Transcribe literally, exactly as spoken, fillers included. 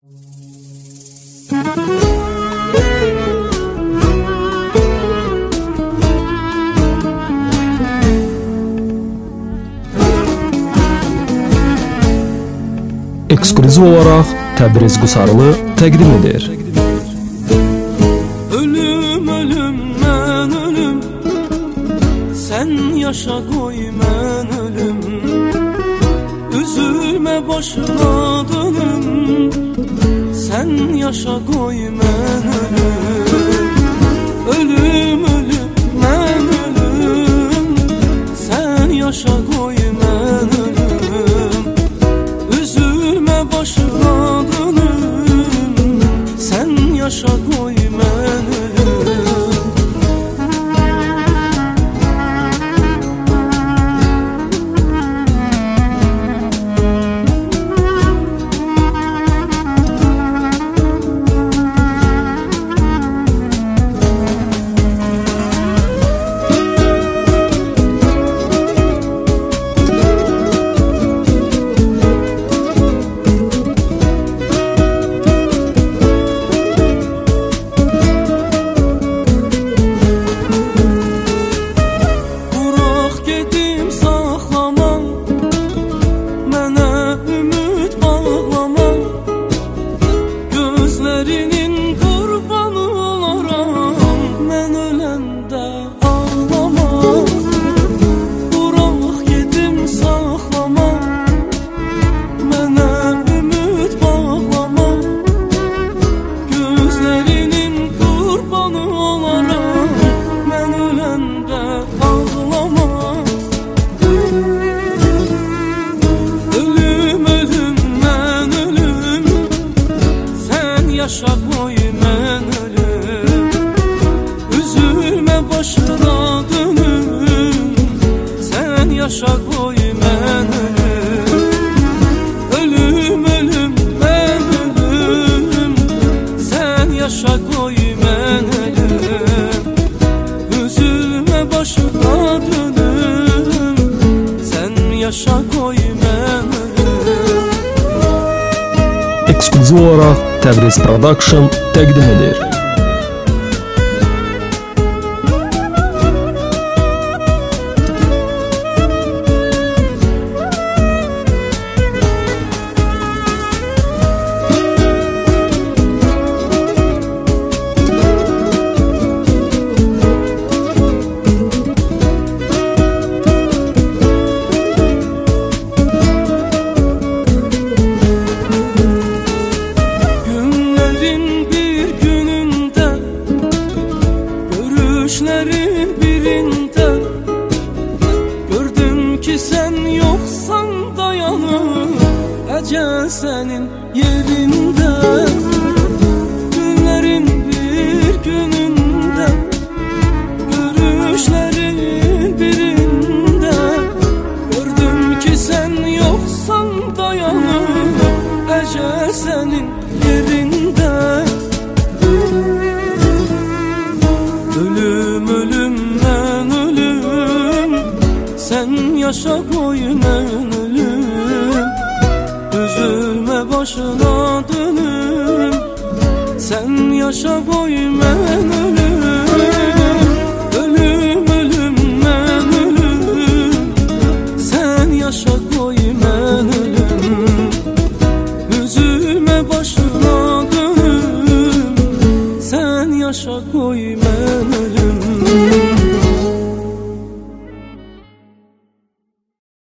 Eksklüziv olarak Təbriz Qusarlı təqdim edir. Ölüm ölüm mən ölüm, sen yaşa koy mən ölüm. Üzülme başına dönüm, sen yaşa koy mən ölüm. Ölüm ölüm mən ölüm, sen yaşa koy mən ölüm. Üzülme başına dönüm, sen yaşa koy mən ölüm. Gözlerinin kurbanı olaram, mən öləndə ağlama. Bırak gedim saxlama, mənə ümid bağlama. Gözlerinin kurbanı olaram, mən öləndə ağlama. Ölüm ölüm mən ölüm, yaşa koy mən ölüm. Üzülme başına dönüm, sen yaşa koy mən ölüm. Ölüm ölüm mən ölüm, sen yaşa koy mən ölüm. Üzülme başına dönüm, sen yaşa koy mən ölüm. Eksklüziv olarak Təbriz Production təqdim edir. Düşlerin birinde gördüm ki sen yoksan dayanır ecel senin yerinde. Günlerin bir gününde görüşlerin birinde gördüm ki sen yoksan dayanır ecel senin yerinde. Ölüm ölüm mən ölüm, sen yaşa koy mən ölüm. Üzülme başına dönüm, sen yaşa koy mən ölüm. Ölüm ölüm mən ölüm, sen yaşa koy mən ölüm. Üzülme başına dönüm, sen yaşa koy mən ölüm.